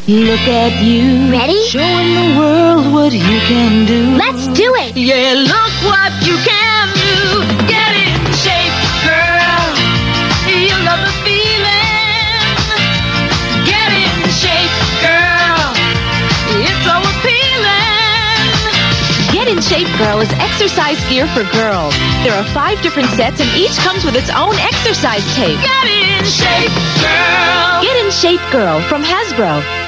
Look at you. Ready? Showing the world what you can do. Let's do it. Yeah, look what you can do. Get in shape, girl. You love the feeling. Get in shape, girl. It's so appealing. Get in Shape Girl is exercise gear for girls. There are 5 different sets and each comes with its own exercise tape. Get in shape, girl. Get in Shape Girl from Hasbro.